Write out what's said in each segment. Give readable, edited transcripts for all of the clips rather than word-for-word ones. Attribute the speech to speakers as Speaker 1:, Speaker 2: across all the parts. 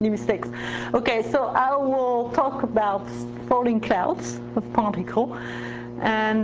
Speaker 1: mistakes. Okay, so I will talk about falling clouds of particle, and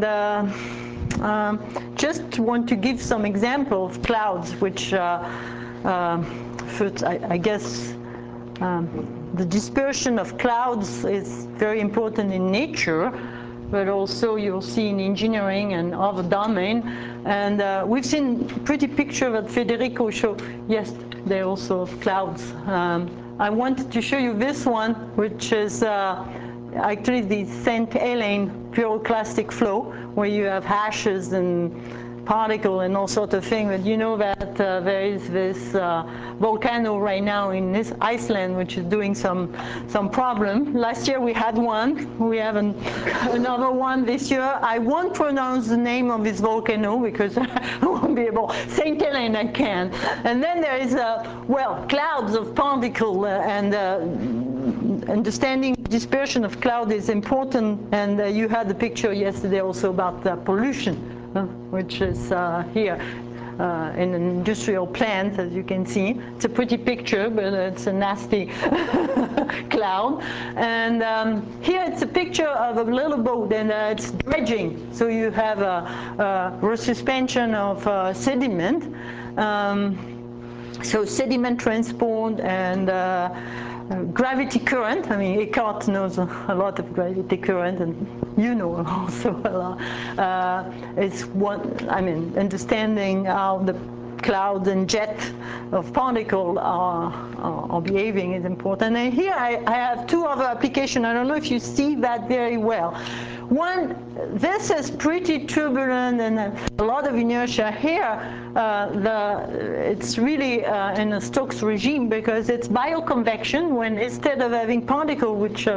Speaker 1: just want to give some example of clouds which first, I guess the dispersion of clouds is very important in nature, but also you'll see in engineering and other domain. And we've seen pretty picture that Federico showed yesterday also of clouds. I wanted to show you this one, which is actually the St. Helene pyroclastic flow, where you have hashes and particle and all sorts of things. But you know that there is this volcano right now in this Iceland, which is doing some problem. Last year we had one. We have another one this year. I won't pronounce the name of this volcano because I won't be able. St. Helene I can. And then there is well, clouds of particle and understanding dispersion of cloud is important. And you had the picture yesterday also about pollution, which is here in an industrial plant, as you can see. It's a pretty picture, but it's a nasty cloud. And here it's a picture of a little boat, and it's dredging. So you have a resuspension of sediment. So sediment transport and gravity current. I mean, Eckhart knows a lot of gravity current, and you know also a lot. It's one, I mean, understanding how the cloud and jet of particle are behaving is important. And here I have two other applications. I don't know if you see that very well. One, this is pretty turbulent and a lot of inertia here. It's really in a Stokes regime because it's bioconvection, when instead of having particle which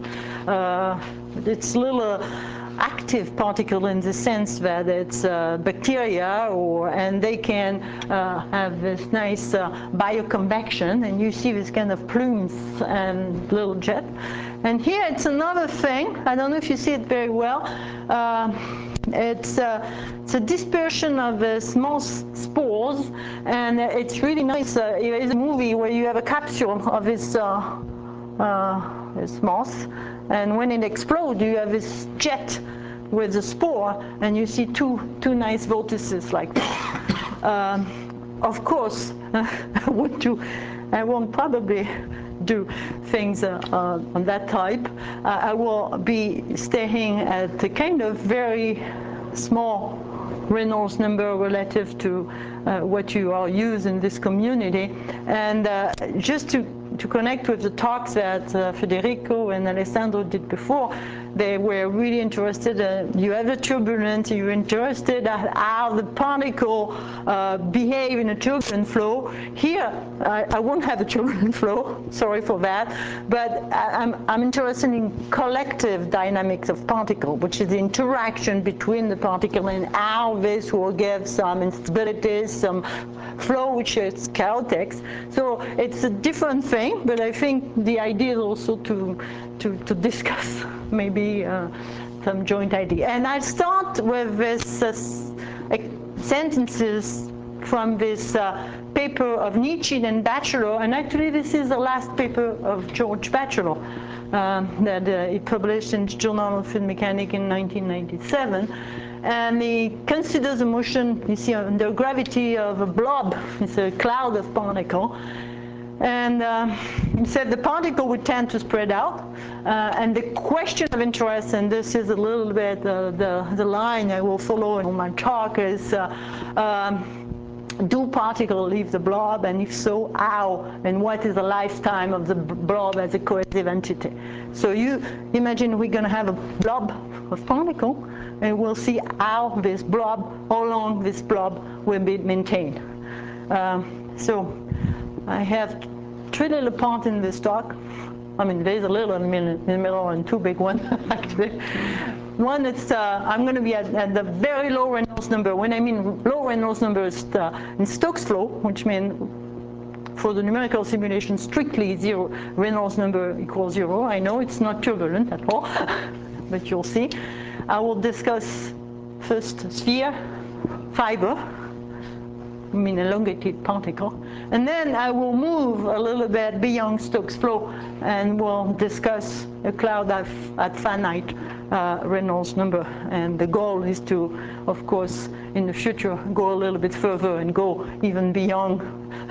Speaker 1: it's little active particle in the sense that it's bacteria, and they can have this nice bioconvection, and you see this kind of plumes and little jet. And here it's another thing. I don't know if you see it very well. It's a dispersion of small spores, and it's really nice. There is a movie where you have a capsule of this moss, and when it explodes, you have this jet with the spore, and you see two nice vortices like that. Of course, I won't probably do things on that type. I will be staying at the kind of very small Reynolds number relative to what you are using in this community. And just to connect with the talks that Federico and Alessandro did before, they were really interested. You have a turbulence, you're interested at how the particle behave in a turbulent flow. Here, I won't have a turbulent flow, sorry for that, but I'm interested in collective dynamics of particle, which is the interaction between the particle and how this will give some instabilities, some flow which is chaotic. So it's a different thing, but I think the idea is also to discuss maybe some joint idea. And I'll start with this sentences from this paper of Nietzsche and Batchelor, and actually this is the last paper of George Batchelor that he published in the Journal of Field Mechanics in 1997. And he considers the motion, you see, under gravity of a blob. It's a cloud of particle. And he said the particle would tend to spread out. And the question of interest, and this is a little bit the line I will follow in my talk, is do particles leave the blob, and if so, how, and what is the lifetime of the blob as a cohesive entity? So you imagine we're going to have a blob of particle, and we'll see how this blob, how long this blob will be maintained. So I have three little parts in this talk. I mean, there's a little in the middle and two big ones, actually. One, it's I'm going to be at the very low Reynolds number. When I mean low Reynolds number, it's in Stokes flow, which means for the numerical simulation, strictly zero. Reynolds number equals zero. I know it's not turbulent at all, but you'll see. I will discuss first sphere, fiber, elongated particle. And then I will move a little bit beyond Stokes flow, and we'll discuss a cloud at finite Reynolds number. And the goal is to, of course, in the future, go a little bit further and go even beyond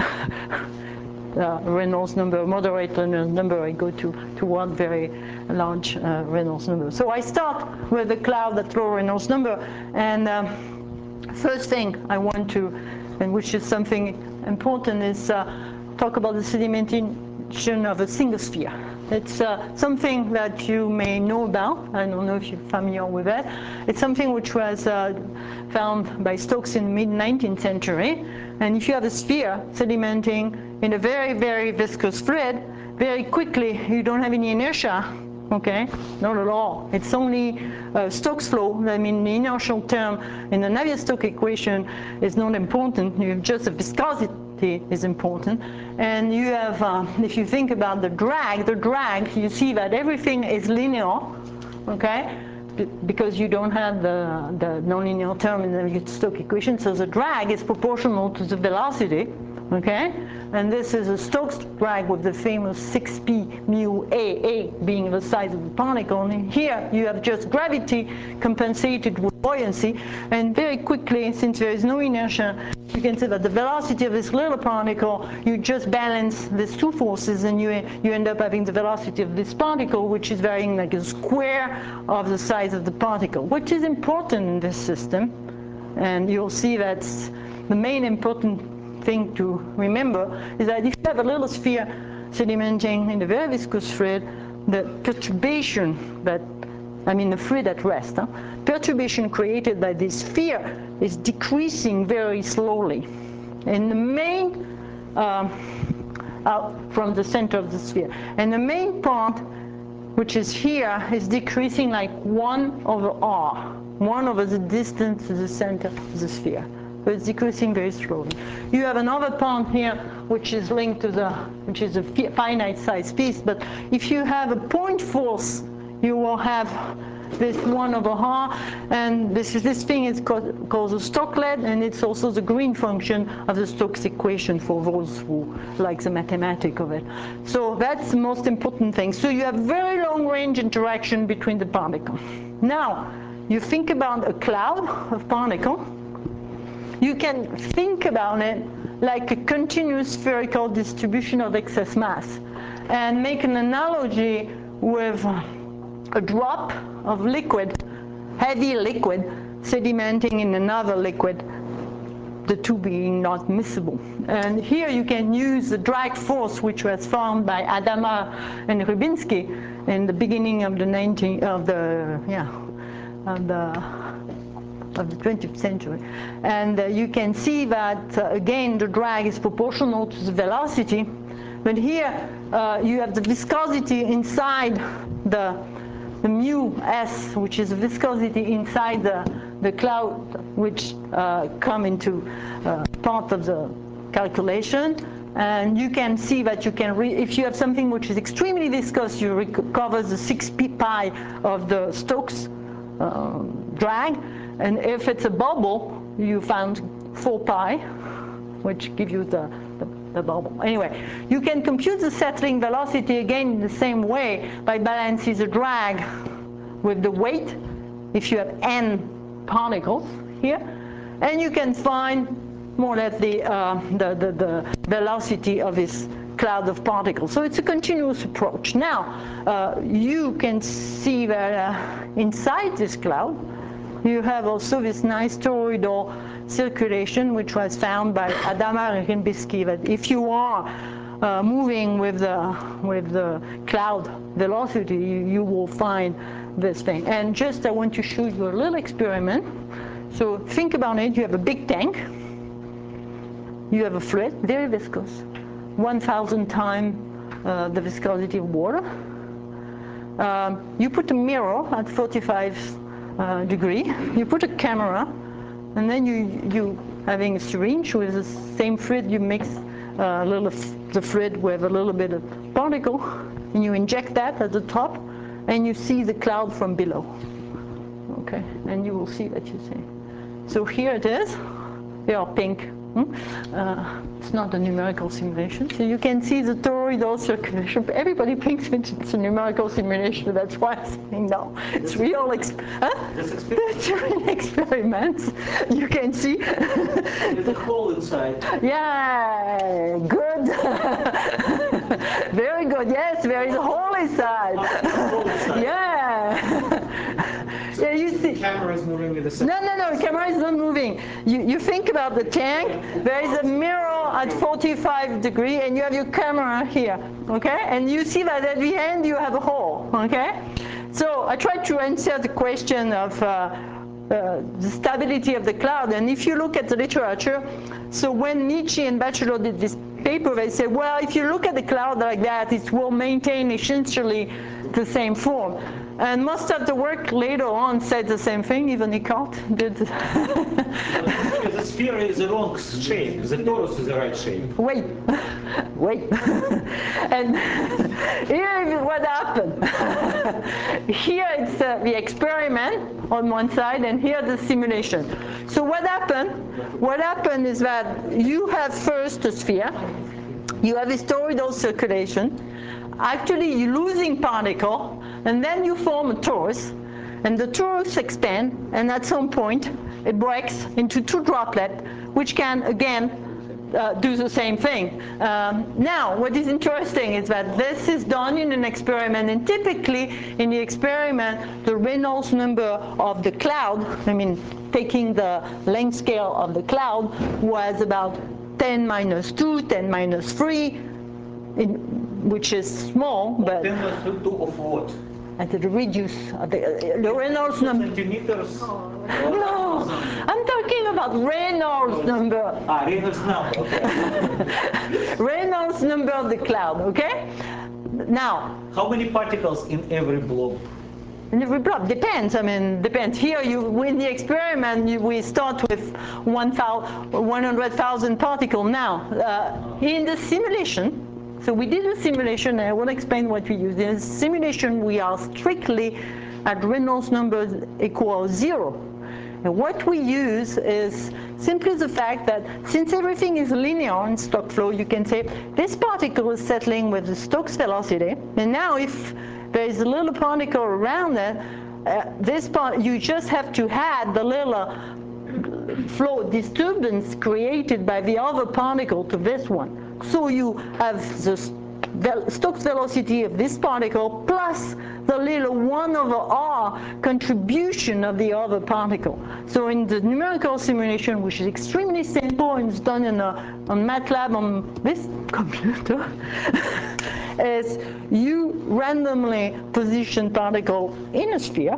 Speaker 1: Reynolds number, moderate Reynolds number. I go toward very large Reynolds number. So I start with the cloud at low Reynolds number, and first thing I want to, and which is something important, is talk about the sedimentation of a single sphere. It's something that you may know about. I don't know if you're familiar with that. It's something which was found by Stokes in the mid-19th century. And if you have a sphere sedimenting in a very, very viscous fluid, very quickly you don't have any inertia. Okay, not at all. It's only Stokes flow. I mean, the inertial term in the Navier-Stokes equation is not important. You have just the viscosity is important. And you have, if you think about the drag, you see that everything is linear, okay? Because you don't have the nonlinear term in the Navier-Stokes equation, so the drag is proportional to the velocity, okay? And this is a Stokes drag with the famous 6p mu a being the size of the particle. And here you have just gravity compensated with buoyancy, and very quickly, since there is no inertia, you can see that the velocity of this little particle, you just balance these two forces, and you end up having the velocity of this particle, which is varying like a square of the size of the particle, which is important in this system. And you'll see that the main important thing to remember is that if you have a little sphere sedimenting in a very viscous fluid, the perturbation that, I mean the fluid at rest, perturbation created by this sphere is decreasing very slowly. And the main, out from the center of the sphere. And the main part, which is here, is decreasing like 1 over r, 1 over the distance to the center of the sphere. So it's decreasing very slowly. You have another part here which is linked to which is a finite size piece, but if you have a point force, you will have this 1 over r, and this thing is called the Stokes-Led, and it's also the green function of the Stokes equation for those who like the mathematics of it. So that's the most important thing. So you have very long range interaction between the particles. Now, you think about a cloud of particles. You can think about it like a continuous spherical distribution of excess mass, and make an analogy with a drop of liquid, heavy liquid, sedimenting in another liquid, the two being not miscible. And here you can use the drag force, which was found by Adama and Rybinski in the beginning of the 20th century. And you can see that, again, the drag is proportional to the velocity. But here you have the viscosity inside the mu s, which is the viscosity inside the cloud, which come into part of the calculation. And you can see that you can, if you have something which is extremely viscous, you recover the 6p pi of the Stokes drag. And if it's a bubble, you found 4 pi, which gives you the bubble. Anyway, you can compute the settling velocity again in the same way by balancing the drag with the weight, if you have n particles here, and you can find more or less the velocity of this cloud of particles. So it's a continuous approach. Now, you can see that inside this cloud, you have also this nice toroidal circulation, which was found by Adama and Rybinski, that if you are moving with the cloud velocity, you will find this thing. And just I want to show you a little experiment. So think about it. You have a big tank. You have a fluid, very viscous, 1,000 times the viscosity of water. You put a mirror at 45 degree, you put a camera, and then you having a syringe with the same fluid, you mix the fluid with a little bit of particle, and you inject that at the top, and you see the cloud from below. Okay, and you will see that you see. So here it is. they are pink. It's not a numerical simulation, so you can see the toroidal circulation. Everybody thinks it's a numerical simulation. That's why I'm saying no. It's real. That's real experiments. You can see.
Speaker 2: There's a hole inside.
Speaker 1: Yeah, good. Very good. Yes, there is a hole inside. Yeah. Yeah, you see.
Speaker 2: The camera is moving with the
Speaker 1: No, the camera is not moving. You think about the tank, there is a mirror at 45 degrees and you have your camera here, okay? And you see that at the end you have a hole, okay? So I tried to answer the question of the stability of the cloud, and if you look at the literature, so when Nietzsche and Bachelor did this paper, they said, well, if you look at the cloud like that, it will maintain essentially the same form. And most of the work later on said the same thing, even Descartes did.
Speaker 2: The sphere is the wrong shape, the torus is the right shape.
Speaker 1: Wait. And here is what happened. Here it's the experiment on one side, and here the simulation. So what happened? What happened is that you have first a sphere, you have this toroidal circulation, actually you're losing particle, and then you form a torus, and the torus expands, and at some point it breaks into two droplets, which can again do the same thing. Now, what is interesting is that this is done in an experiment, and typically in the experiment, the Reynolds number of the cloud, taking the length scale of the cloud, was about 10 minus 2, 10 minus 3, which is small, but
Speaker 2: 10 minus 2 of what?
Speaker 1: And the reduce the Reynolds number.
Speaker 2: Centimeters?
Speaker 1: No, I'm talking about Reynolds number.
Speaker 2: Reynolds number, okay.
Speaker 1: Reynolds number of the cloud, okay? Now.
Speaker 2: How many particles in every blob?
Speaker 1: In every blob, depends. Depends. Here, in the experiment, we start with 100,000 particles now. In the simulation, so we did a simulation, and I will explain what we use. In the simulation, we are strictly at Reynolds numbers equal 0. And what we use is simply the fact that since everything is linear in Stokes flow, you can say this particle is settling with the Stokes velocity, and now if there is a little particle around it, you just have to add the little flow disturbance created by the other particle to this one. So you have the Stokes velocity of this particle plus the little 1 over r contribution of the other particle. So in the numerical simulation, which is extremely simple and is done on MATLAB on this computer, is you randomly position particle in a sphere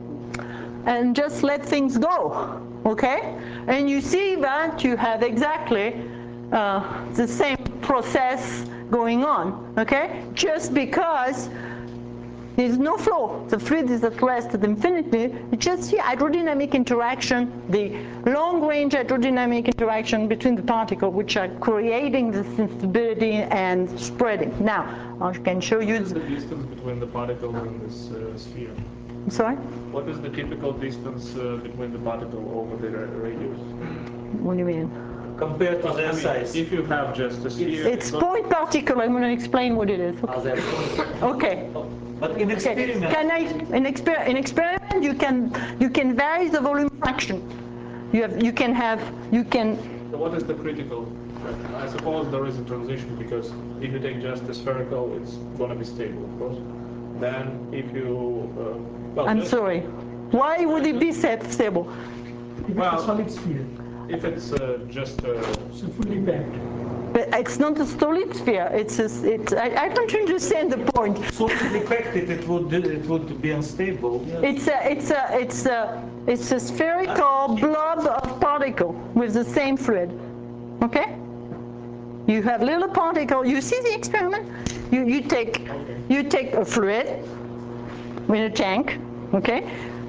Speaker 1: and just let things go, okay? And you see that you have exactly the same process going on, okay? Just because there's no flow, the fluid is at rest at infinity, you just see hydrodynamic interaction, the long-range hydrodynamic interaction between the particles, which are creating this instability and spreading. Now, I can show you.
Speaker 3: What is the distance between the particles in this sphere?
Speaker 1: I'm sorry?
Speaker 3: What is the typical distance between the particle over the radius?
Speaker 1: What do you mean?
Speaker 2: Compared to their size.
Speaker 3: If you have just a sphere...
Speaker 1: It's point particle. I'm going to explain what it is. Okay.
Speaker 2: But in experiment...
Speaker 1: In experiment, you can vary the volume fraction. You can...
Speaker 3: So what is the critical? I suppose there is a transition, because if you take just a spherical, it's going to be stable, of course. Then if you...
Speaker 1: I'm sorry. Why would it be stable?
Speaker 3: Well,
Speaker 4: It's a solid sphere.
Speaker 3: if it's just
Speaker 4: So fully packed.
Speaker 1: But it's not a solid sphere. I don't understand the point.
Speaker 2: Solidly packed it would be unstable.
Speaker 1: It's a spherical blob of particle with the same fluid. Okay? You have little particle. You see the experiment? You take a fluid in a tank. Okay?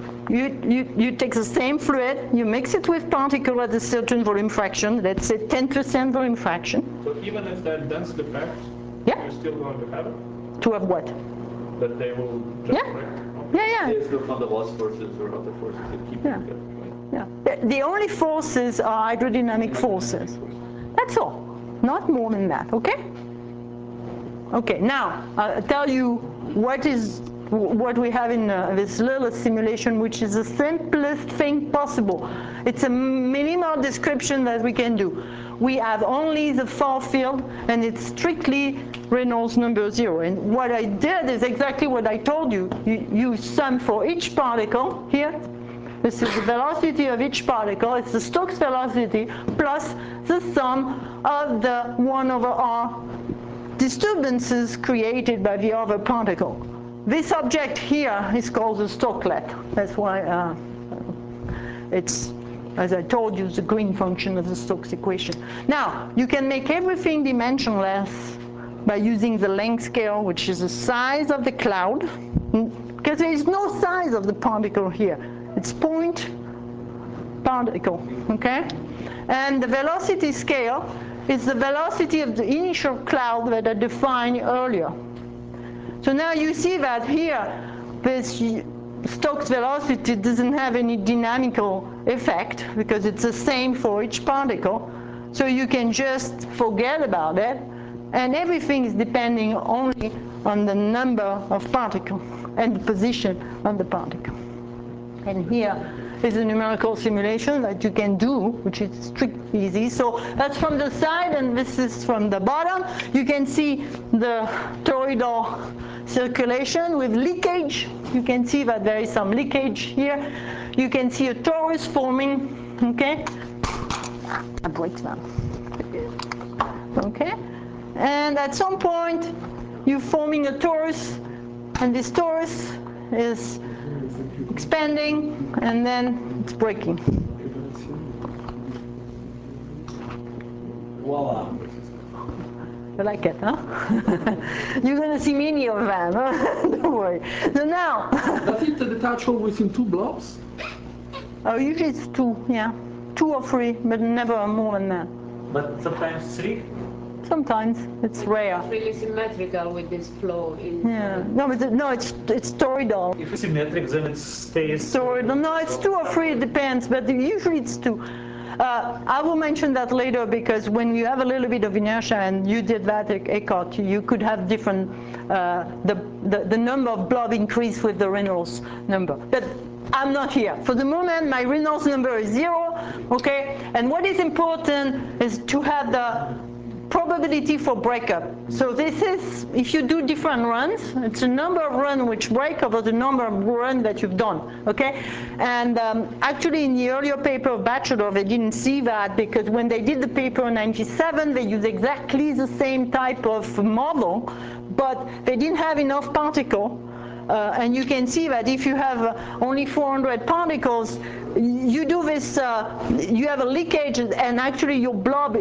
Speaker 1: You take the same fluid, you mix it with particle at a certain volume fraction, let's say 10% volume fraction.
Speaker 3: So even if they're densely packed,
Speaker 1: Yeah.
Speaker 3: you're still going to have it?
Speaker 1: To have what?
Speaker 3: That they will just break?
Speaker 1: Yeah.
Speaker 5: It's still from the loss forces or other forces that keep
Speaker 1: Yeah.
Speaker 5: it together.
Speaker 1: Yeah. The only forces are hydrodynamic forces. That's all. Not more than that, okay? Okay, now I'll tell you what we have in this little simulation, which is the simplest thing possible. It's a minimal description that we can do. We have only the far field, and it's strictly Reynolds number 0. And what I did is exactly what I told you. You sum for each particle here. This is the velocity of each particle. It's the Stokes velocity plus the sum of the 1 over r disturbances created by the other particle. This object here is called the Stokelet. That's why it's, as I told you, the green function of the Stokes equation. Now, you can make everything dimensionless by using the length scale, which is the size of the cloud, because there is no size of the particle here. It's point particle, okay? And the velocity scale is the velocity of the initial cloud that I defined earlier. So now you see that here, this Stokes velocity doesn't have any dynamical effect because it's the same for each particle. So you can just forget about it, and everything is depending only on the number of particles and the position of the particle. And here is a numerical simulation that you can do, which is strictly easy. So that's from the side, and this is from the bottom. You can see the toroidal circulation with leakage. You can see that there is some leakage here. You can see a torus forming, okay? That breaks down. Okay? And at some point, you're forming a torus, and this torus is expanding, and then it's breaking.
Speaker 2: Voila.
Speaker 1: You like it, huh? You're going to see many of them, huh? Don't worry. So now...
Speaker 4: Does it detach always in 2 blobs?
Speaker 1: Usually it's 2, yeah. 2 or 3, but never more than that.
Speaker 2: But sometimes 3?
Speaker 1: Sometimes. It's rare.
Speaker 5: It's really symmetrical with this flow in.
Speaker 1: Yeah. No, but no, it's toroidal.
Speaker 2: If it's symmetric, then it stays.
Speaker 1: Toroidal. No, it's 2 or 3, it depends, but usually it's 2. I will mention that later, because when you have a little bit of inertia, and you did that, Eckhart, you could have different, the number of blob increase with the Reynolds number. But I'm not here. For the moment, my Reynolds number is 0, okay? And what is important is to have the probability for breakup. So this is, if you do different runs, it's the number of runs which break over the number of runs that you've done, okay? And actually in the earlier paper of Bachelor, they didn't see that, because when they did the paper in 97, they used exactly the same type of model, but they didn't have enough particle. And you can see that if you have only 400 particles, you do this, you have a leakage, and actually your blob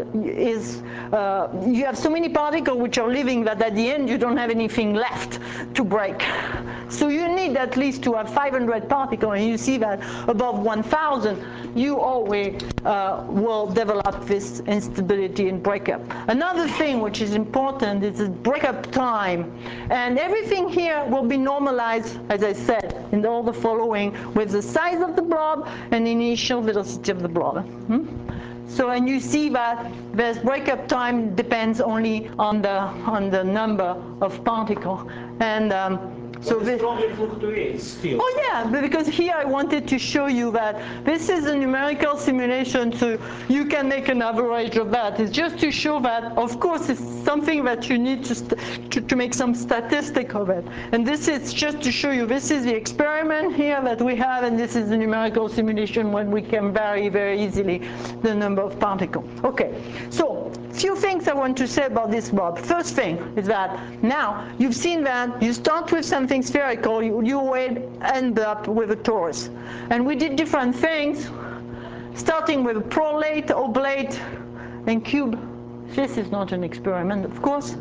Speaker 1: you have so many particles which are leaving that at the end you don't have anything left to break. So you need at least to have 500 particles, and you see that above 1,000, you always will develop this instability and breakup. Another thing which is important is the breakup time. And everything here will be normalized, as I said, in all the following, with the size of the blob and the initial velocity of the blob. So, and you see that this breakup time depends only on the number of particles. And
Speaker 2: So this strongly fluctuates still.
Speaker 1: Oh yeah, because here I wanted to show you that this is a numerical simulation, so you can make an average of that. It's just to show that, of course, it's something that you need to make some statistic of it. And this is just to show you, this is the experiment here that we have, and this is the numerical simulation when we can vary very easily the number of particles. Okay, so few things I want to say about this blob. First thing is that now you've seen that you start with something spherical, you will end up with a torus. And we did different things, starting with prolate, oblate, and cube. This is not an experiment, of course.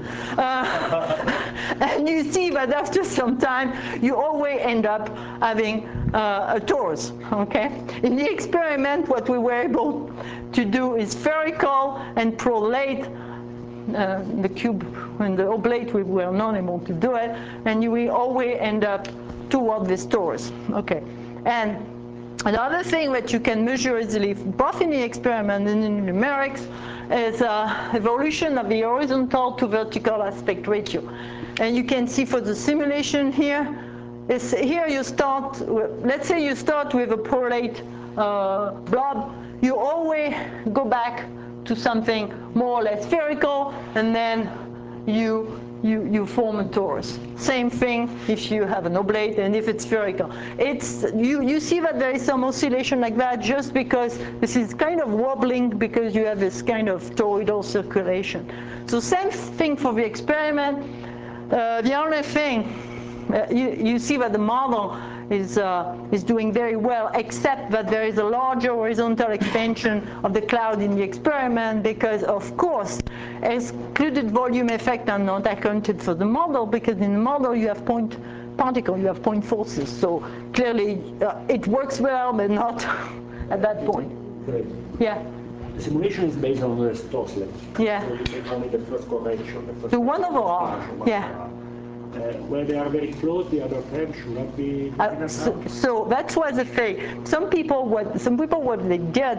Speaker 1: And you see that after some time, you always end up having a torus, okay? In the experiment, what we were able to do is spherical and prolate. The cube and the oblate, we were not able to do it, and we always end up toward this torus. Okay, and Another thing that you can measure easily, both in the experiment and in numerics, is evolution of the horizontal to vertical aspect ratio. And you can see for the simulation here, here you start, let's say you start with a prolate blob, you always go back to something more or less spherical, and then you form a torus. Same thing if you have an oblate and if it's spherical. You see that there is some oscillation like that just because this is kind of wobbling because you have this kind of toroidal circulation. So same thing for the experiment. The only thing, you see that the model is doing very well, except that there is a larger horizontal expansion of the cloud in the experiment because, of course, excluded volume effects are not accounted for the model because in the model you have point particle, you have point forces. So clearly it works well, but not at that point.
Speaker 6: Great.
Speaker 1: Yeah.
Speaker 6: The simulation is based on the Stokes limit.
Speaker 1: Yeah.
Speaker 6: So you take only the first correction, the first
Speaker 1: The 1 over R. Yeah.
Speaker 6: Where they are very close, the other term should not be.
Speaker 1: So that's why the thing. Some people what they did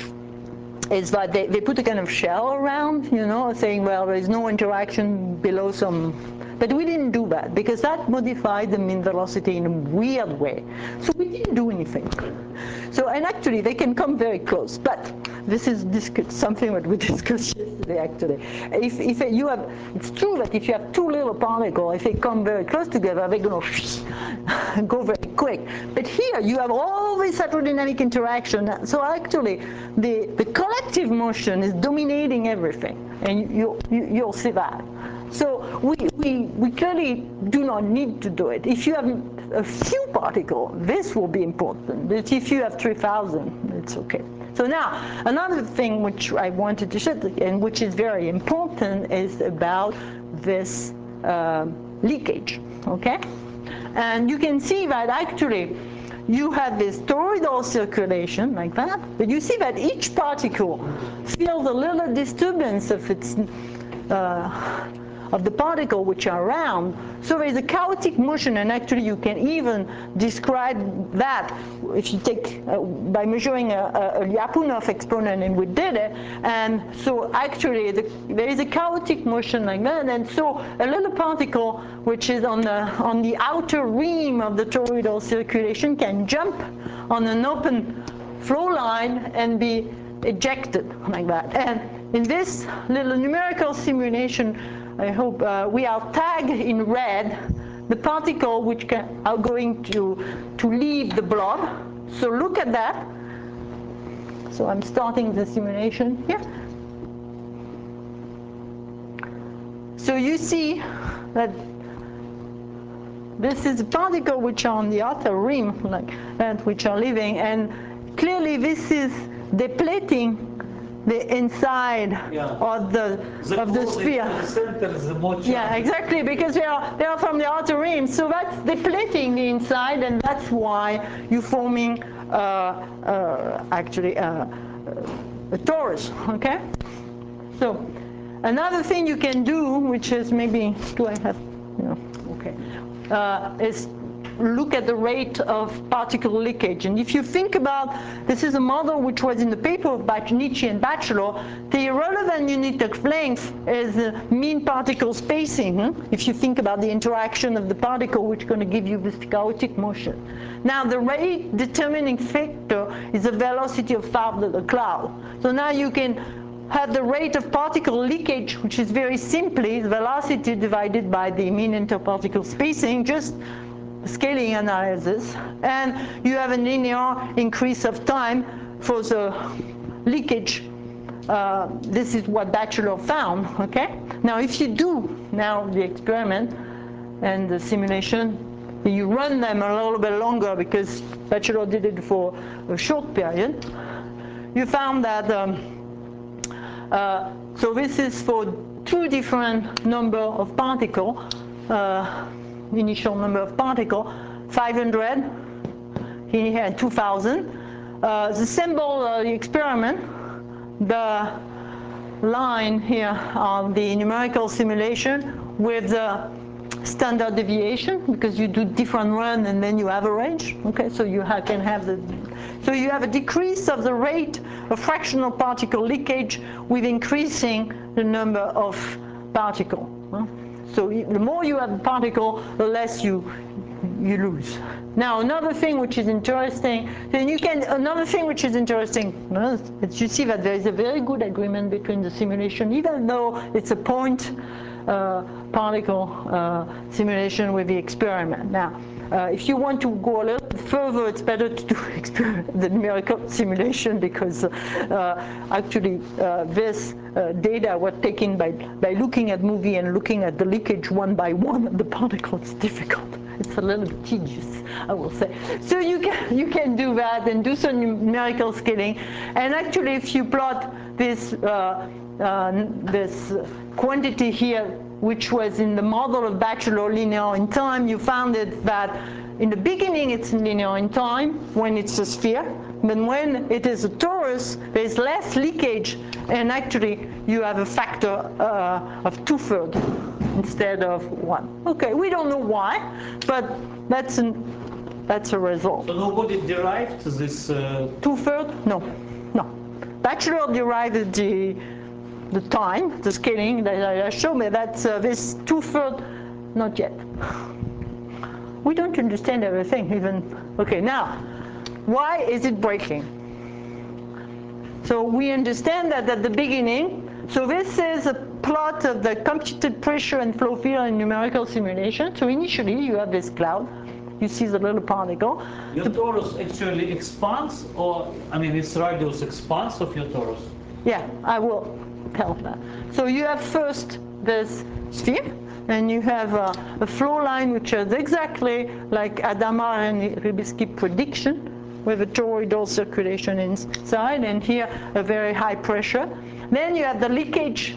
Speaker 1: is that they put a kind of shell around, you know, saying, well, there is no interaction below some. But we didn't do that because that modified the mean velocity in a weird way. So we didn't do anything. So, and actually they can come very close, but this is something that we discussed yesterday actually. If you have, it's true that if you have two little particles, if they come very close together, they're going to go very quick. But here you have all this hydrodynamic interaction, so actually the collective motion is dominating everything, and you'll see that. So we clearly do not need to do it. If you have a few particles, this will be important. But if you have 3,000, it's okay. So now, another thing which I wanted to show, and which is very important, is about this leakage, okay? And you can see that actually you have this toroidal circulation like that, but you see that each particle feels a little disturbance of its of the particle which are around. So there is a chaotic motion, and actually you can even describe that if you take by measuring a Lyapunov exponent, and we did it. And so actually there is a chaotic motion like that, and so a little particle which is on the outer rim of the toroidal circulation can jump on an open flow line and be ejected like that. And in this little numerical simulation, I hope we are tagged in red the particle which are going to leave the blob. So look at that. So I'm starting the simulation here. So you see that this is a particle which are on the outer rim, like that, which are leaving, and clearly this is depleting the inside of the sphere.
Speaker 2: The center is the more
Speaker 1: Yeah, exactly, because they are from the outer rim, so that's depleting the inside, and that's why you're forming actually a torus. Okay. So another thing you can do, which is maybe is look at the rate of particle leakage. And if you think about, this is a model which was in the paper of Nietzsche and Bachelor, the relevant unit of length is the mean particle spacing. If you think about the interaction of the particle, which is going to give you this chaotic motion. Now the rate determining factor is the velocity of the cloud. So now you can have the rate of particle leakage, which is very simply the velocity divided by the mean interparticle spacing, just scaling analysis, and you have a linear increase of time for the leakage. This is what Bachelor found, okay? Now if you do now the experiment and the simulation, you run them a little bit longer because Bachelor did it for a short period, you found that so this is for two different number of particle, initial number of particle, 500 here and 2000. The symbol of the experiment, the line here on the numerical simulation with the standard deviation, because you do different run and then you average. Okay, so you can have the So you have a decrease of the rate of fractional particle leakage with increasing the number of particles. So the more you have a particle, the less you lose. Now another thing which is interesting, another thing which is interesting, is you see that there is a very good agreement between the simulation, even though it's a point particle simulation with the experiment. Now, if you want to go a little bit further, it's better to do the numerical simulation, because actually this data was taken by looking at movie and looking at the leakage one by one of the particles. It's difficult. It's a little bit tedious, I will say. So you can do that and do some numerical scaling. And actually, if you plot this this quantity here, which was in the model of Batchelor linear in time, you found that in the beginning it's linear in time when it's a sphere, but when it is a torus, there's less leakage, and actually you have a factor of 2/3 instead of 1. Okay, we don't know why, but that's a result.
Speaker 2: So nobody derived this?
Speaker 1: 2/3? No. Batchelor derived the time, the scaling that I showed me. That's this 2/3, not yet. We don't understand everything even. Okay, now, why is it breaking? So we understand that at the beginning, so this is a plot of the computed pressure and flow field in numerical simulation. So initially you have this cloud, you see the little particle.
Speaker 2: Your torus actually expands, or, I mean, its radius expands of your torus?
Speaker 1: Yeah, I will tell that. So you have first this sphere, and you have a flow line which is exactly like Hadamard and Rybisky prediction, with a toroidal circulation inside, and here a very high pressure. Then you have the leakage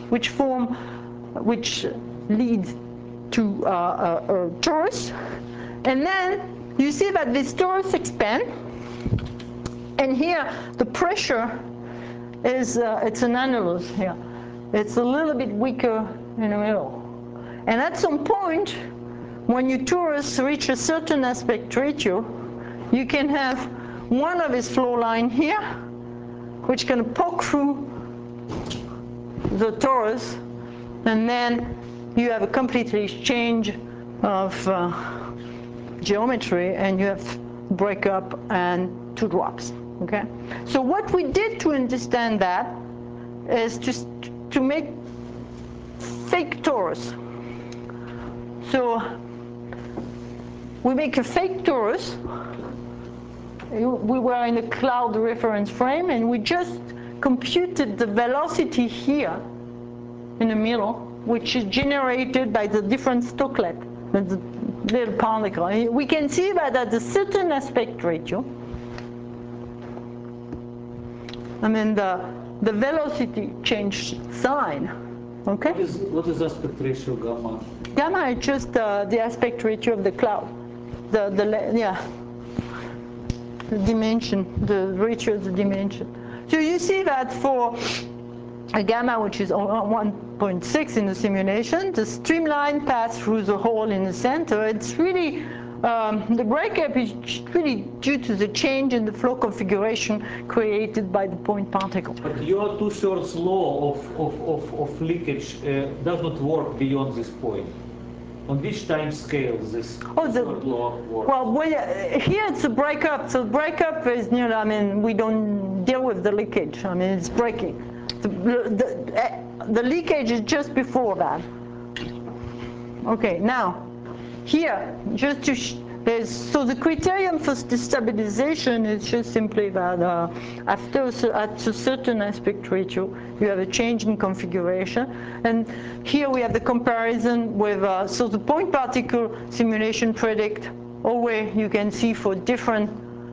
Speaker 1: which leads to a torus, and then you see that this torus expands, and here the pressure is it's an annulus here. It's a little bit weaker in the middle, and at some point, when your torus reach a certain aspect ratio, you can have one of his flow line here, which can poke through the torus, and then you have a completely change of geometry, and you have breakup and 2 drops. Okay. So what we did to understand that is just to make fake torus. So we make a fake torus. We were in a cloud reference frame, and we just computed the velocity here in the middle, which is generated by the different Stokelet, the little particle. We can see that at a certain aspect ratio, I mean the velocity change sign. Okay.
Speaker 2: What is aspect ratio gamma?
Speaker 1: Gamma is just the aspect ratio of the cloud. The dimension, the ratio of the dimension. So you see that for a gamma, which is 1.6 in the simulation, the streamline pass through the hole in the center. It's really, the breakup is really due to the change in the flow configuration created by the point particle.
Speaker 2: But your 2/3 law of leakage does not work beyond this point. On which time scale this third law works?
Speaker 1: Well, here it's a breakup. So breakup is, I mean, we don't deal with the leakage. I mean, it's breaking. The leakage is just before that. Okay, now, here, just to so the criterion for destabilization is just simply that at a certain aspect ratio, you have a change in configuration. And here we have the comparison with, so the point particle simulation predict, always you can see for different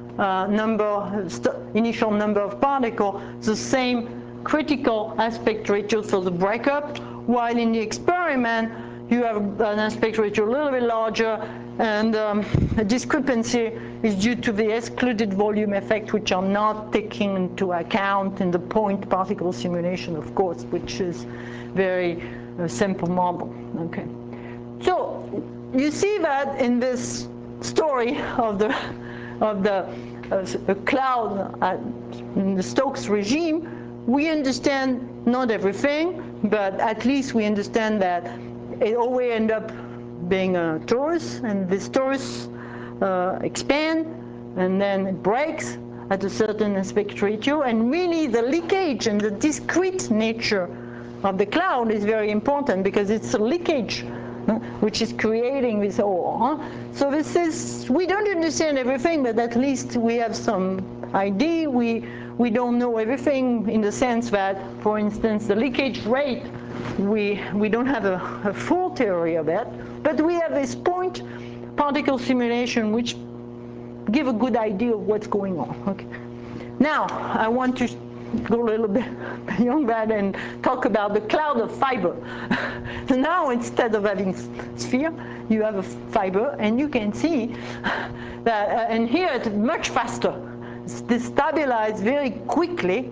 Speaker 1: initial number of particles, the same critical aspect ratio for the breakup, while in the experiment, you have an aspect ratio a little bit larger, and the discrepancy is due to the excluded volume effect, which are not taken into account in the point particle simulation, of course, which is very simple model. Okay, so you see that in this story of the of the cloud in the Stokes regime, we understand not everything, but at least we understand that it always ends up being a torus, and this torus expands, and then it breaks at a certain aspect ratio, and really the leakage and the discrete nature of the cloud is very important because it's a leakage which is creating this ore. So this is, we don't understand everything, but at least we have some idea. We don't know everything in the sense that, for instance, the leakage rate, we don't have a full theory of it, but we have this point particle simulation which give a good idea of what's going on. Okay. Now, I want to go a little bit beyond that and talk about the cloud of fiber. So now, instead of having sphere, you have a fiber, and you can see that, and here it's much faster. It's destabilized very quickly,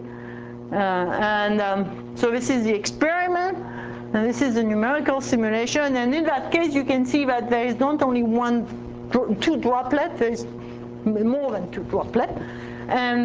Speaker 1: so this is the experiment, and this is the numerical simulation, and in that case you can see that there is not only two droplets, there is more than two droplets, and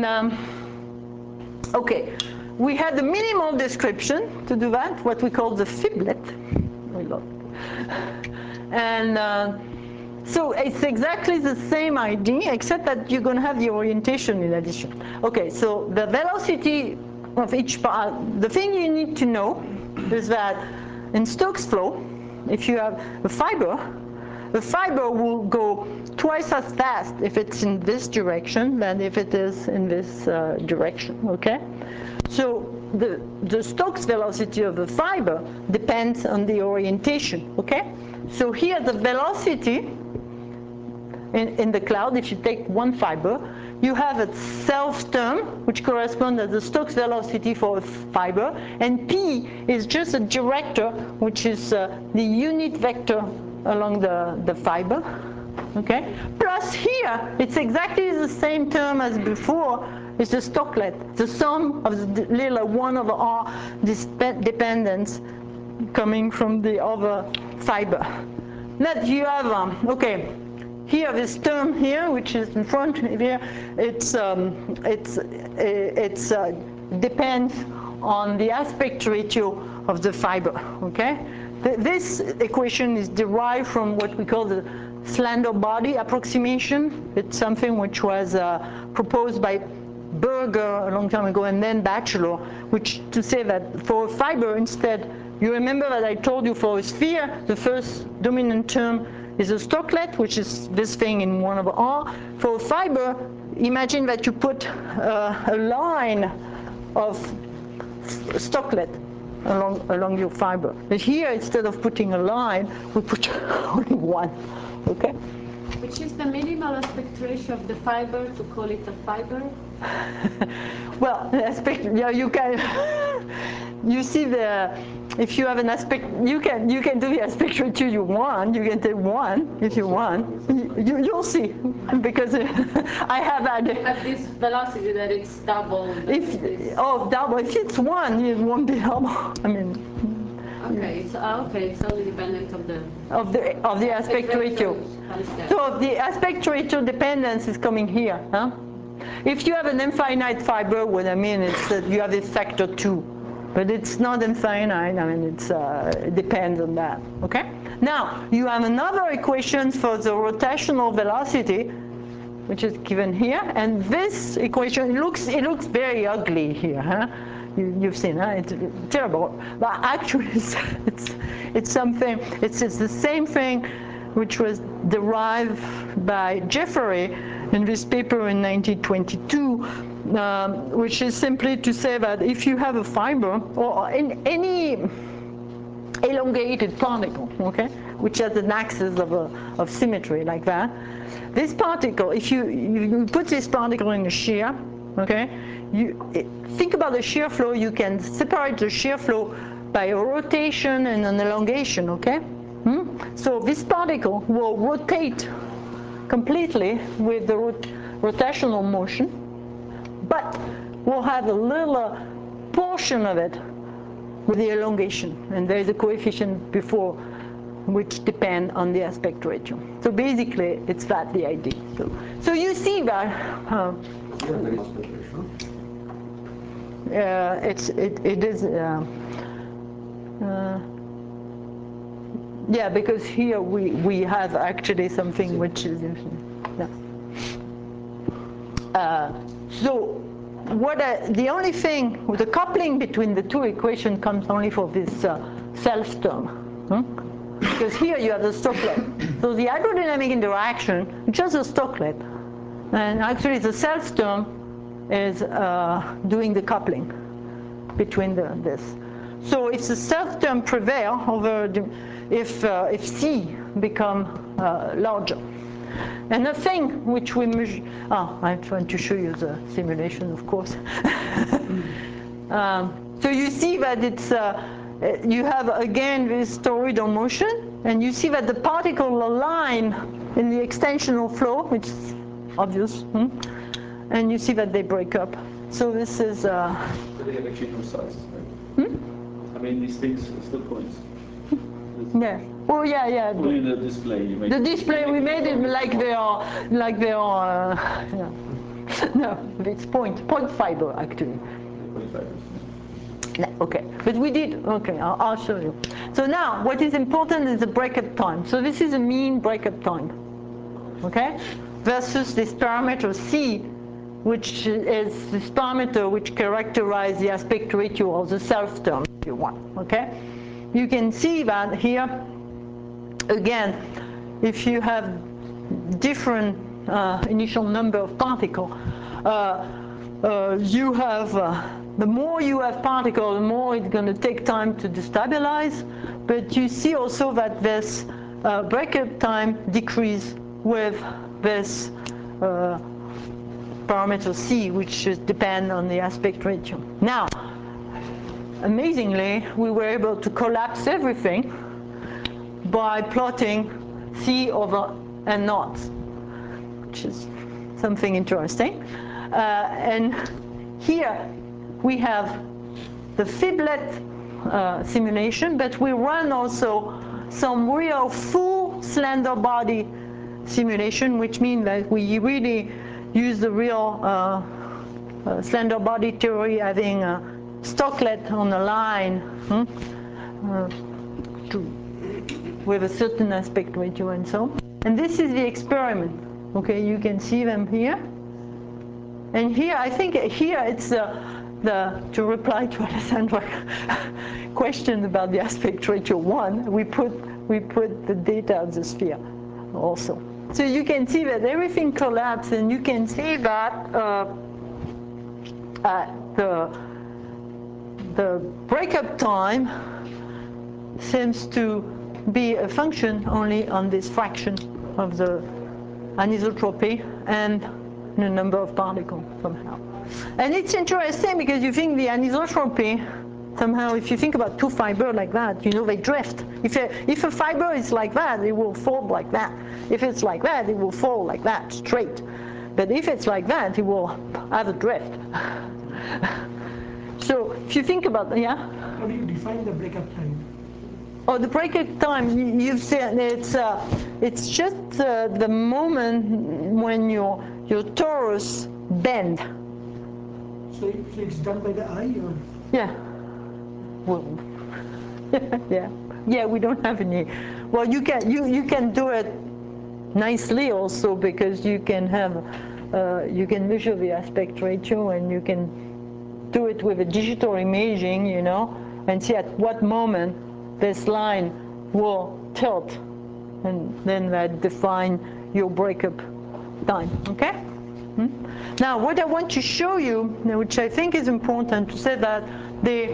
Speaker 1: okay, we had the minimal description to do that, what we call the fiblet. We love it. And so it's exactly the same idea, except that you're going to have the orientation in addition. Okay, so the velocity of each part, the thing you need to know is that in Stokes flow, if you have a fiber, the fiber will go twice as fast if it's in this direction than if it is in this direction, okay? So the Stokes velocity of the fiber depends on the orientation, okay? So here the velocity in the cloud, if you take one fiber, you have a self term which corresponds to the Stokes velocity for a fiber, and P is just a director, which is the unit vector along the fiber, okay? Plus here, it's exactly the same term as before, it's the Stokelet, the sum of the little 1 over r dependence coming from the other fiber. That you have, okay, here this term here, which is in front here, it depends on the aspect ratio of the fiber, okay? This equation is derived from what we call the slender body approximation. It's something which was proposed by Berger a long time ago, and then Batchelor, which to say that for a fiber instead, you remember that I told you for a sphere, the first dominant term is a Stokelet, which is this thing in 1 over r. For a fiber, imagine that you put a line of Stokelet along your fiber. But here, instead of putting a line, we put only one, okay?
Speaker 5: Which is the minimal aspect ratio of the fiber to call it a fiber?
Speaker 1: Well, yeah, you can. You see if you have an aspect, you can do the aspect ratio you want. You can take 1 if you want. You'll see, because I have had.
Speaker 5: At this velocity that it's double.
Speaker 1: Double. If it's 1, it won't be double. I mean.
Speaker 5: Okay, it's only dependent of
Speaker 1: the aspect ratio. So the aspect ratio dependence is coming here, huh? If you have an infinite fiber, what I mean is that you have a factor 2, but it's not infinite. I mean, it depends on that. Okay. Now you have another equation for the rotational velocity, which is given here, and this equation it looks very ugly here, huh? You've seen, huh? It's terrible. But actually, it's something. It's the same thing, which was derived by Jeffery in this paper in 1922, which is simply to say that if you have a fiber or in any elongated particle, okay, which has an axis of symmetry like that, this particle, if you put this particle in a shear, okay, think about the shear flow. You can separate the shear flow by a rotation and an elongation, okay? So this particle will rotate completely with the rotational motion, but we'll have a little portion of it with the elongation, and there is a coefficient before which depend on the aspect ratio. So basically, it's that the idea. So you see that it is. Yeah, because here we have actually something which is. No. So the only thing, the coupling between the two equations comes only for this self term. Because here you have the Stokelet. So the hydrodynamic interaction, just a Stokelet. And actually the self term is doing the coupling between this. So if the self term prevail over if C become larger. And the thing which we measure, I'm trying to show you the simulation, of course. So you see that it's, you have again this toroidal motion, and you see that the particles align in the extensional flow, which is obvious, and you see that they break up. So this is.
Speaker 4: But they have actually no sizes, right? I mean, these things are still points.
Speaker 1: Yeah. Oh yeah, yeah.
Speaker 4: Only the display you made.
Speaker 1: The display we made it like they are, yeah. No, it's point fiber actually.
Speaker 4: Point fibers.
Speaker 1: Okay, but we did, okay, I'll show you. So now, what is important is the breakup time. So this is a mean breakup time, okay? Versus this parameter C, which is this parameter which characterizes the aspect ratio or the self term, if you want, okay? You can see that here, again, if you have different initial number of particles, you have, the more you have particles, the more it's going to take time to destabilize. But you see also that this breakup time decreases with this parameter C, which depends on the aspect ratio. Now, amazingly, we were able to collapse everything by plotting C over N naught, which is something interesting. And here we have the Fiblet simulation, but we run also some real full slender body simulation, which means that we really use the real slender body theory, having a Stokelet on the line with a certain aspect ratio and so on. And this is the experiment. Okay, you can see them here. And here, I think here it's to reply to Alessandra's question about the aspect ratio 1, we put the data of the sphere also. So you can see that everything collapses, and you can see that the breakup time seems to be a function only on this fraction of the anisotropy and the number of particles somehow. And it's interesting because you think the anisotropy, somehow if you think about two fibers like that, you know, they drift. If a fiber is like that, it will fold like that. If it's like that, it will fall like that, straight. But if it's like that, it will have a drift. So if you think about, yeah?
Speaker 7: How do you define the breakup time?
Speaker 1: Oh, the breakup time, you've said it's just the moment when your torus bend.
Speaker 7: So it's done by the eye, or?
Speaker 1: Yeah. Well, yeah. We don't have any. Well, you can do it nicely also, because you can have you can measure the aspect ratio, and you can do it with a digital imaging, you know, and see at what moment this line will tilt, and then that define your breakup time. Okay. Now, what I want to show you, which I think is important to say, that the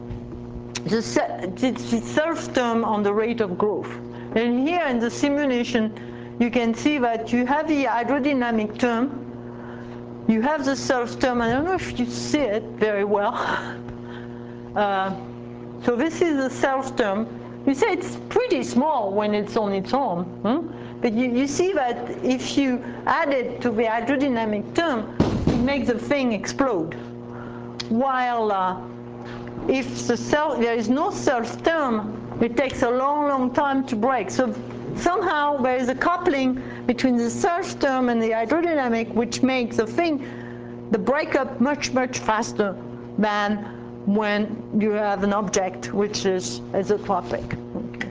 Speaker 1: self term on the rate of growth. And here in the simulation, you can see that you have the hydrodynamic term, you have the self term. I don't know if you see it very well. So this is the self term. You say it's pretty small when it's on its own, but you see that if you add it to the hydrodynamic term, it makes the thing explode. While if there is no self term It takes a long, long time to break. So somehow there is a coupling between the surge term and the hydrodynamic, which makes the breakup much, much faster than when you have an object which is isotropic. Okay.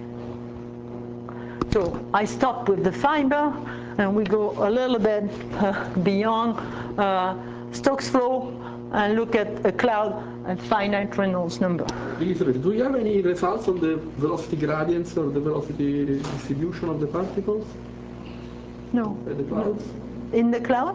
Speaker 1: So I stop with the fiber, and we go a little bit beyond Stokes flow and look at a cloud at finite Reynolds number.
Speaker 4: Do you have any results on the velocity gradients or the velocity distribution of the particles?
Speaker 1: No.
Speaker 4: At the clouds?
Speaker 1: In the cloud?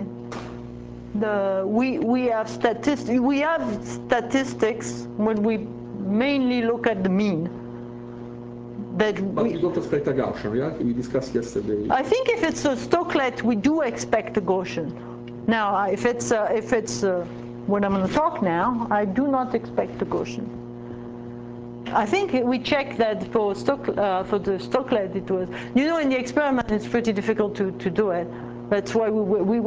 Speaker 1: We have statistics. We have statistics when we mainly look at the mean. But
Speaker 4: you don't expect a Gaussian, yeah? We discussed yesterday.
Speaker 1: I think if it's a Stokelet, we do expect a Gaussian. Now, if it's what I'm going to talk now, I do not expect a Gaussian. I think we checked that for the Stokelet it was. You know, in the experiment it's pretty difficult to do it. That's why we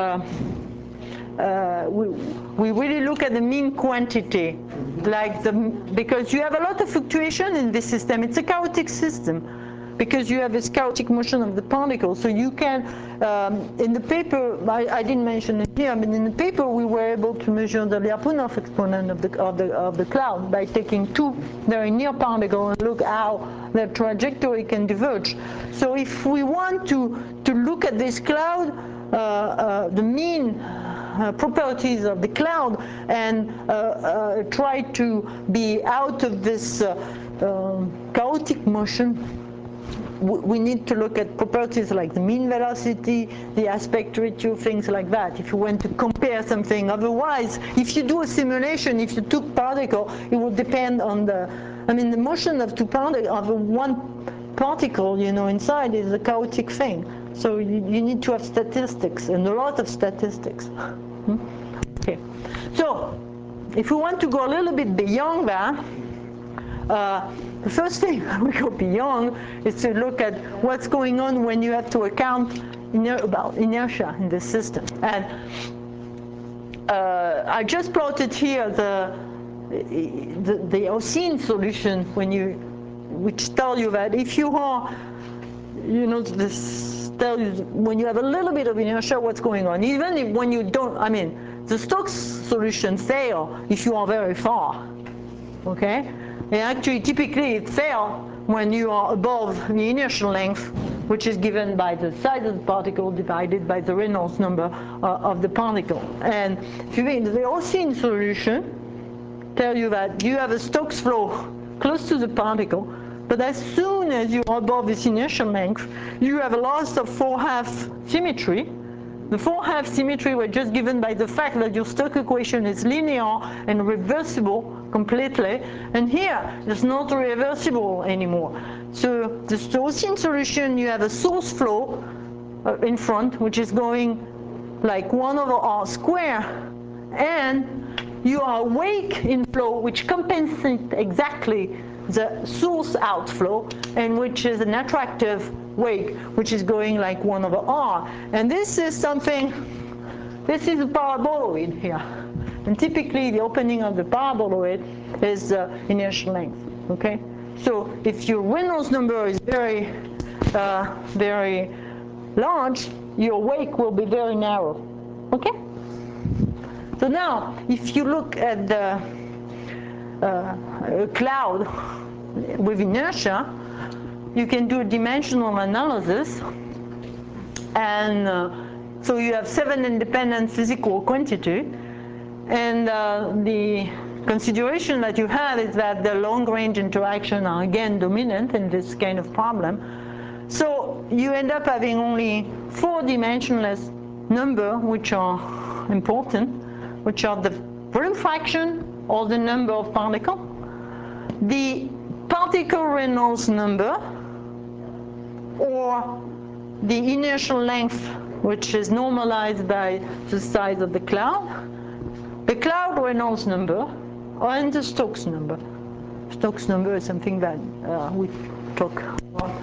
Speaker 1: really look at the mean quantity, because you have a lot of fluctuation in this system. It's a chaotic system, because you have this chaotic motion of the particle. So you can, in the paper, I didn't mention it here, but in the paper we were able to measure the Lyapunov exponent of the cloud by taking two very near particles and look how their trajectory can diverge. So if we want to look at this cloud, the mean properties of the cloud, and try to be out of this chaotic motion, we need to look at properties like the mean velocity, the aspect ratio, things like that, if you want to compare something. Otherwise, if you do a simulation, if you took particle, it would depend on the motion of one particle, inside is a chaotic thing. So you need to have statistics, and a lot of statistics. Okay. So if we want to go a little bit beyond that, the first thing we go beyond is to look at what's going on when you have to account about inertia in the system. And I just plotted here the Oseen solution which tell you that if you are, this tells you when you have a little bit of inertia what's going on. Even if when you don't, the Stokes solution fail if you are very far. Okay? And actually, typically it fails when you are above the inertial length, which is given by the size of the particle divided by the Reynolds number of the particle. And if you think the Oseen solution tells you that you have a Stokes flow close to the particle, but as soon as you are above this inertial length, you have a loss of 4/2 symmetry. The 4/2 symmetry was just given by the fact that your Stokes equation is linear and reversible completely, and here it's not reversible anymore. So the Oseen solution, you have a source flow in front, which is going like 1/r squared, and you are wake inflow, which compensates exactly the source outflow, and which is an attractive wake, which is going like 1/r. And this is a paraboloid here. And typically the opening of the paraboloid is inertial length. Okay? So if your Reynolds number is very, very large, your wake will be very narrow. Okay? So now, if you look at the cloud with inertia, you can do a dimensional analysis, and so you have 7 independent physical quantities, and the consideration that you have is that the long-range interaction are again dominant in this kind of problem. So you end up having only 4 dimensionless numbers which are important, which are the volume fraction, or the number of particles, the particle Reynolds number, or the inertial length, which is normalized by the size of the cloud, the cloud Reynolds number, and the Stokes number. Stokes number is something that we talk about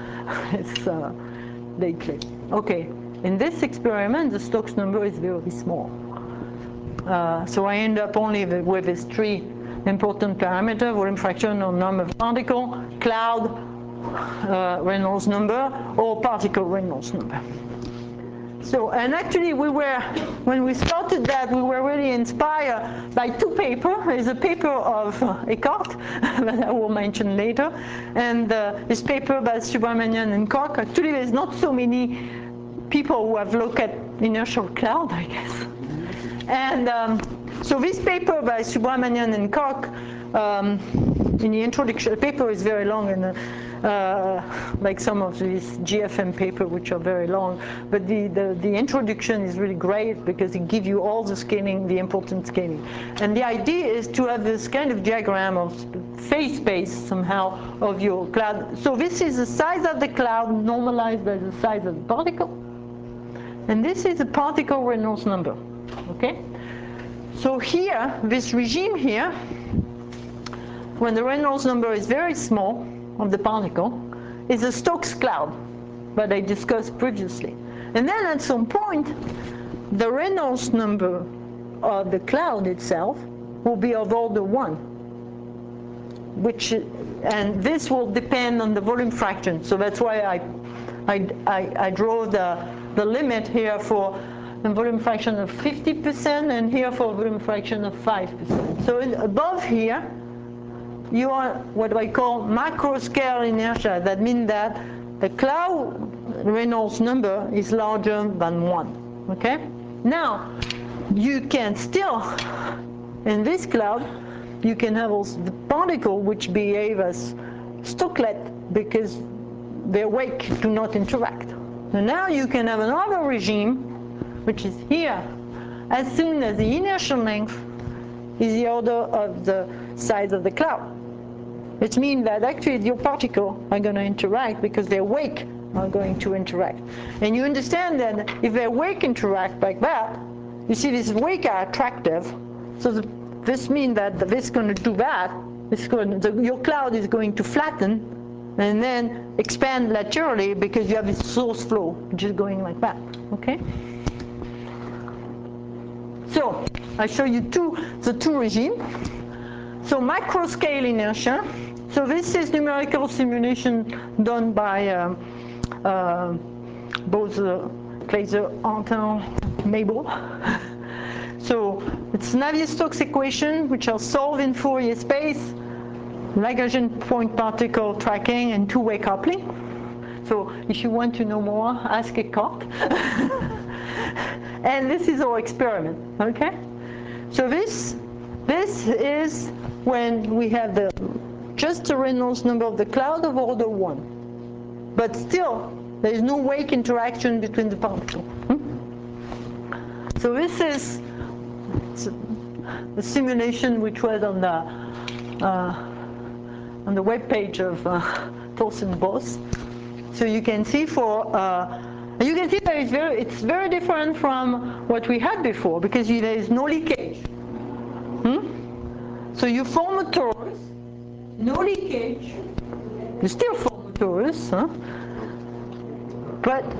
Speaker 1: lately. Okay, in this experiment, the Stokes number is very small. So I end up only with these 3 important parameter, volume fraction or number of particle, cloud Reynolds number, or particle Reynolds number. So, and actually when we started that, we were really inspired by two papers. There's a paper of Eckart that I will mention later, and this paper by Subramanian and Koch. Actually, there's not so many people who have looked at inertial cloud, I guess. And so this paper by Subramanian and Koch, in the introduction, the paper is very long, and like some of these GFM paper, which are very long, but the introduction is really great because it gives you all the scaling, the important scaling. And the idea is to have this kind of diagram of phase space somehow of your cloud. So this is the size of the cloud normalized by the size of the particle. And this is the particle Reynolds number, okay? So here, this regime here, when the Reynolds number is very small of the particle, is a Stokes cloud that I discussed previously. And then at some point, the Reynolds number of the cloud itself will be of order 1, and this will depend on the volume fraction. So that's why I draw the limit here for a volume fraction of 50% and here for a volume fraction of 5%. So above here, you are what I call macro scale inertia. That means that the cloud Reynolds number is larger than 1. Okay? Now, you can still, in this cloud, you can have also the particle which behave as Stokelet because their wake do not interact. So now you can have another regime, which is here, as soon as the inertial length is the order of the size of the cloud. Which means that actually your particles are going to interact because their wake are going to interact. And you understand that if their wake interact like that, you see these wake are attractive. So this means that this is going to do that. Your cloud is going to flatten and then expand laterally because you have this source flow, which is going like that. Okay? So I show you the two regimes. So macroscale inertia. So this is numerical simulation done by both Glaser, Antin, Mabel. So it's Navier-Stokes equation, which are solved in Fourier space, Lagrangian point particle tracking, and two-way coupling. So if you want to know more, ask Eckart. And this is our experiment, okay? So this is when we have just the Reynolds number of the cloud of order 1. But still, there is no wake interaction between the particles. So this is the simulation which was on the web page of Thorsten Boss. So you can see that it's very different from what we had before because there is no leakage. So you form a torus, no leakage. You still form a torus, but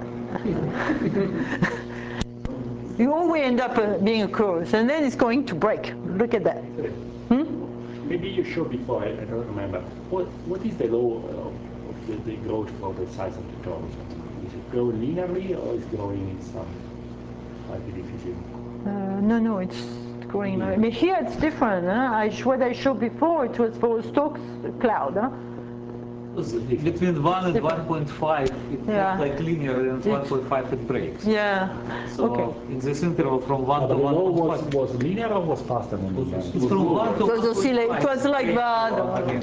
Speaker 1: you always end up being a torus, and then it's going to break. Look at that.
Speaker 6: Maybe you showed before, I don't remember. What is the law of the growth of the size of the torus? Is it growing linearly or is it growing in some artificial?
Speaker 1: No, it's growing. I mean, here it's different. What I showed before, it was for a Stokes cloud.
Speaker 2: Between 1 and 1.5, it looks like linear, and 1.5 it breaks.
Speaker 1: Yeah.
Speaker 2: So in this interval from 1 to 1.5.
Speaker 6: Was linear or was faster than linear?
Speaker 2: It's from 1 to 1.5.
Speaker 1: It was like that.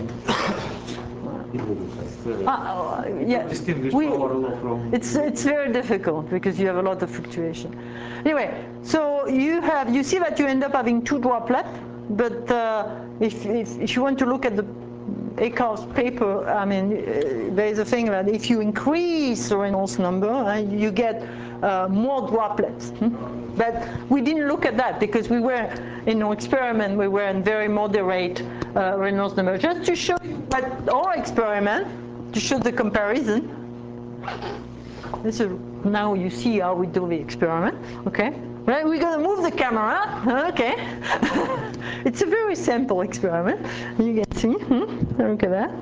Speaker 1: It's very difficult because you have a lot of fluctuation. Anyway, so you see that you end up having two droplets, but if you want to look at the Eckart's paper, I mean, there is a thing that if you increase the Reynolds number, you get more droplets. But we didn't look at that because we were in our experiment, we were in very moderate Reynolds number. Just to show you what our experiment, to show the comparison. This is now you see how we do the experiment, okay? Right, we're going to move the camera. Okay. It's a very simple experiment. You can see. Look at that.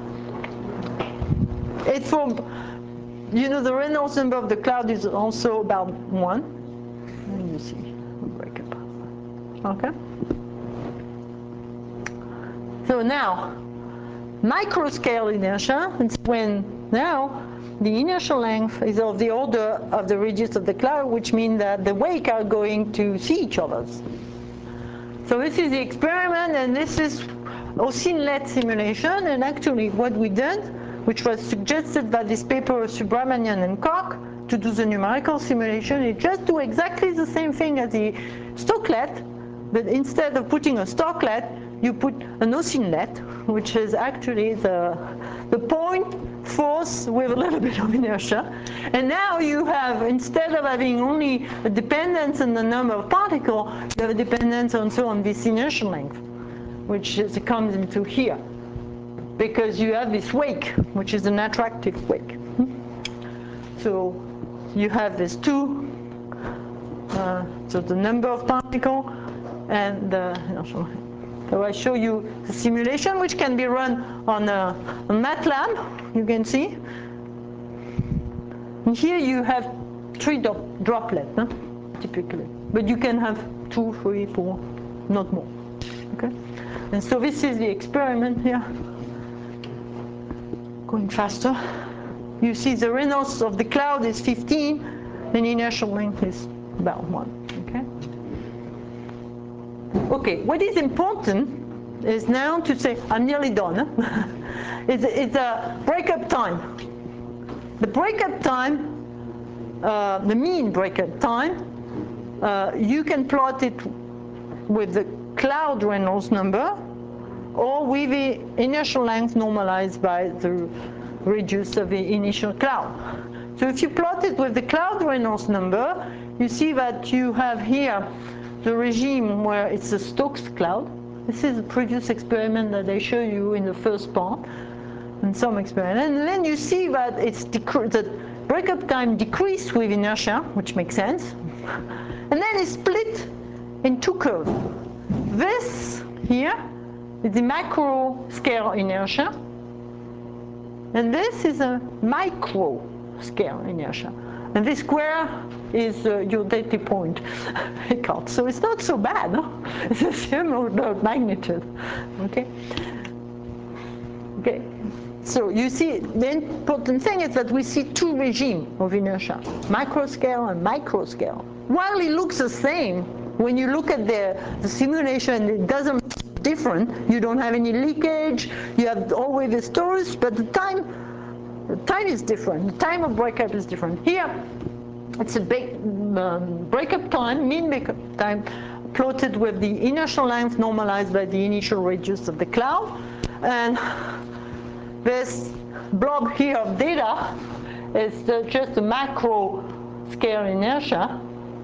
Speaker 1: It's from, you know, the Reynolds number of the cloud is also about 1. And you see, we'll break up. Okay. So now, microscale inertia, it's when now the inertial length is of the order of the radius of the cloud, which means that the wake are going to see each other. So this is the experiment, and this is Ossin-led simulation, and actually what we did, which was suggested by this paper of Subramanian and Koch, to do the numerical simulation, is just do exactly the same thing as the Stoklet, but instead of putting a Stoklet, you put an Ossin-led, which is actually the point force with a little bit of inertia. And now you have, instead of having only a dependence on the number of particles, you have a dependence also on this inertial length, which comes into here. Because you have this wake, which is an attractive wake. So you have these two, so the number of particles and the inertial length. So I show you the simulation, which can be run on MATLAB, you can see. And here you have 3 droplets, typically. But you can have 2, 3, 4, not more. Okay? And so this is the experiment here. Going faster. You see the Reynolds of the cloud is 15, and inertial length is about 1. Okay? Okay, what is important is now to say, I'm nearly done. It's a breakup time. The breakup time, the mean breakup time, you can plot it with the cloud Reynolds number or with the inertial length normalized by the radius of the initial cloud. So if you plot it with the cloud Reynolds number, you see that you have here the regime where it's a Stokes cloud. This is a previous experiment that I showed you in the first part, and some experiment. And then you see that the breakup time decreased with inertia, which makes sense. And then it's split in 2 curves. This here is the macro scale inertia, and this is a micro scale inertia. And this square is your data point, Hecart. So it's not so bad, no? It's the same order of magnitude, okay? Okay, so you see, the important thing is that we see 2 regimes of inertia, macro scale and micro scale. While it looks the same, when you look at the simulation, it doesn't look different. You don't have any leakage, you have always the storage, but the time is different. The time of breakup is different. Here, it's a big breakup time, mean breakup time, plotted with the inertial length normalized by the initial radius of the cloud. And this blob here of data is just a macro scale inertia.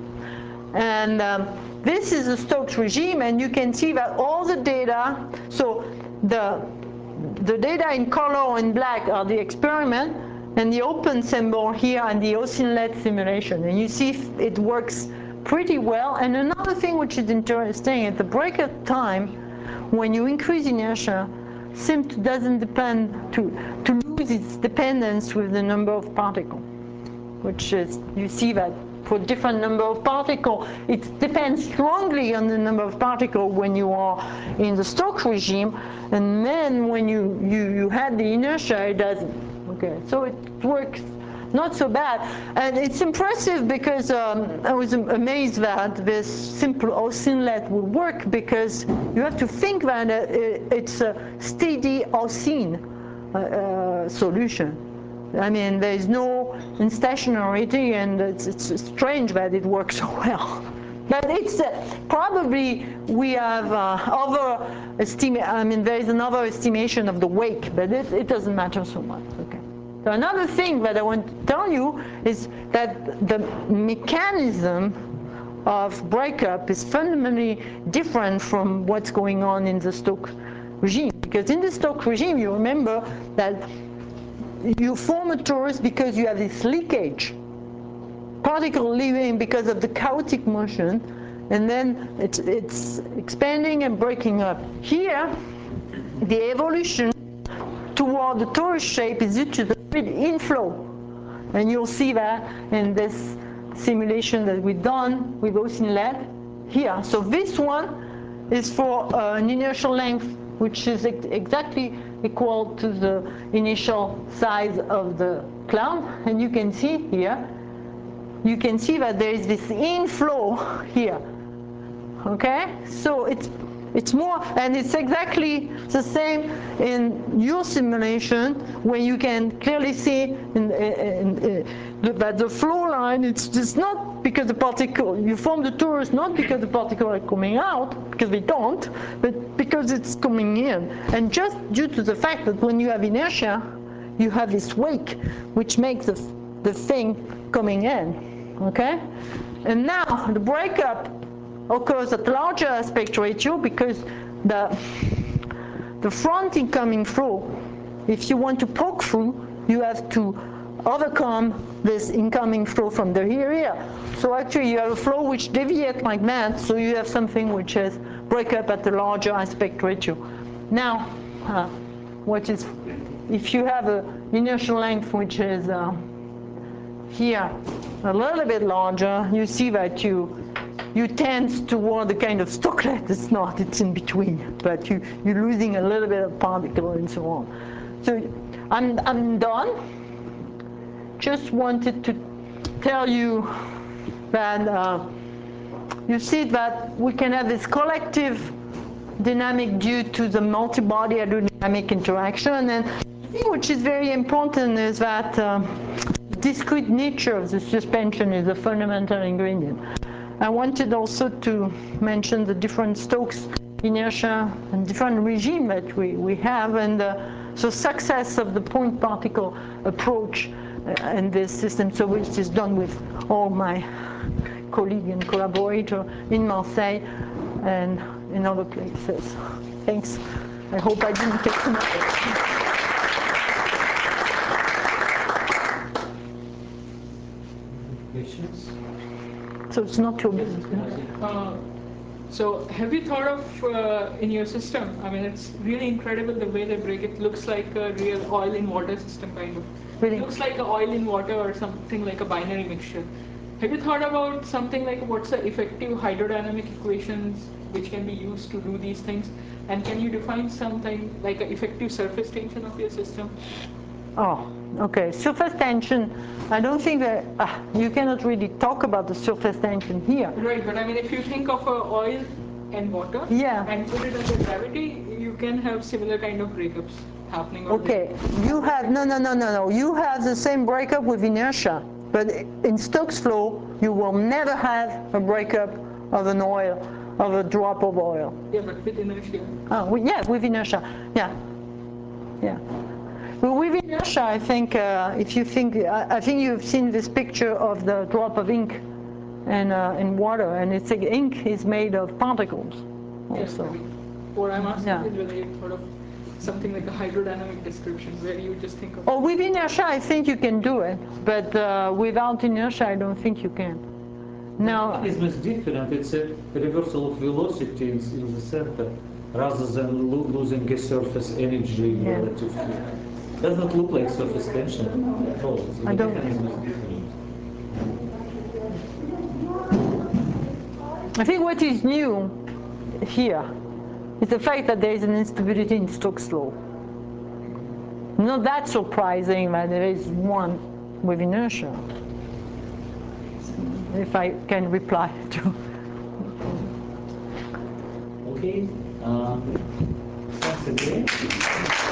Speaker 1: And this is a Stokes regime, and you can see that all the data, so the data in color in black are the experiment, and the open symbol here and the Ossin-led simulation. And you see it works pretty well. And another thing which is interesting is the breakup time, when you increase inertia, doesn't depend to lose its dependence with the number of particles, which is, you see that for different number of particles, it depends strongly on the number of particles when you are in the Stokes regime, and then when you had the inertia, it doesn't. Okay, so it works not so bad. And it's impressive because I was amazed that this simple Ossin-led will work, because you have to think that it's a steady Ossin solution. I mean, there is no instationarity, and it's strange that it works so well. But it's probably we have there is another estimation of the wake, but it doesn't matter so much. Okay. So another thing that I want to tell you is that the mechanism of breakup is fundamentally different from what's going on in the Stokes regime. Because in the Stokes regime, you remember that you form a torus because you have this leakage. particle leaving because of the chaotic motion, and then it's expanding and breaking up. Here, the evolution toward the torus shape is due to the fluid inflow. And you'll see that in this simulation that we've done with OSINLED here. So this one is for an inertial length which is exactly equal to the initial size of the cloud. And you can see here, you can see that there is this inflow here. Okay? So it's more, and it's exactly the same in your simulation, where you can clearly see that the flow line, it's just not because the particle, you form the torus not because the particles are coming out, because they don't, but because it's coming in. And just due to the fact that when you have inertia, you have this wake, which makes the thing coming in, okay? And now the breakup occurs at larger aspect ratio because the front incoming flow, if you want to poke through, you have to overcome this incoming flow from the here. So actually you have a flow which deviates like that, so you have something which is breakup at the larger aspect ratio. Now, what is, if you have an inertial length which is here a little bit larger, you see that you tend toward the kind of Stocklet. It's not, it's in between, but you're losing a little bit of particle and so on. So I'm done. Just wanted to tell you that you see that we can have this collective dynamic due to the multi-body aerodynamic interaction, and which is very important is that discrete nature of the suspension is a fundamental ingredient. I wanted also to mention the different Stokes inertia and different regime that we have, and the success of the point particle approach in this system. So which is done with all my colleagues and collaborators in Marseille and in other places. Thanks. I hope I didn't take too much.
Speaker 2: Questions?
Speaker 1: So it's not your business.
Speaker 8: So have you thought of, in your system, I mean, it's really incredible the way they break it. Looks like a real oil in water system, kind of.
Speaker 1: Really?
Speaker 8: It looks like an oil in water or something like a binary mixture. Have you thought about something like what's the effective hydrodynamic equations which can be used to do these things? And can you define something like an effective surface tension of your system?
Speaker 1: Oh, okay. Surface tension, I don't think that you cannot really talk about the surface tension here.
Speaker 8: Right, but I mean, if you think of oil and water,
Speaker 1: yeah,
Speaker 8: and put it under gravity, you can have similar kind of breakups happening.
Speaker 1: Okay, you have, no. You have the same breakup with inertia, but in Stokes flow, you will never have a breakup of an oil, of a drop of oil.
Speaker 8: Yeah, but with inertia.
Speaker 1: Oh, yeah, with inertia, yeah. Well, with inertia, I think, if you think, I think you've seen this picture of the drop of ink in water, and it's ink is made of particles also.
Speaker 8: Yeah, what I'm asking is whether you thought of something like a hydrodynamic description, where you just think of...
Speaker 1: Oh, with inertia, I think you can do it, but without inertia, I don't think you can. No.
Speaker 2: The mechanism is different. It's a reversal of velocity in the center, rather than losing a surface energy relative to it. Does not look like surface tension at all. So the mechanism is different.
Speaker 1: I think what is new here is the fact that there is an instability in Stokes law. Not that surprising that there is one with inertia. If I can reply to.
Speaker 2: Okay. Thanks again.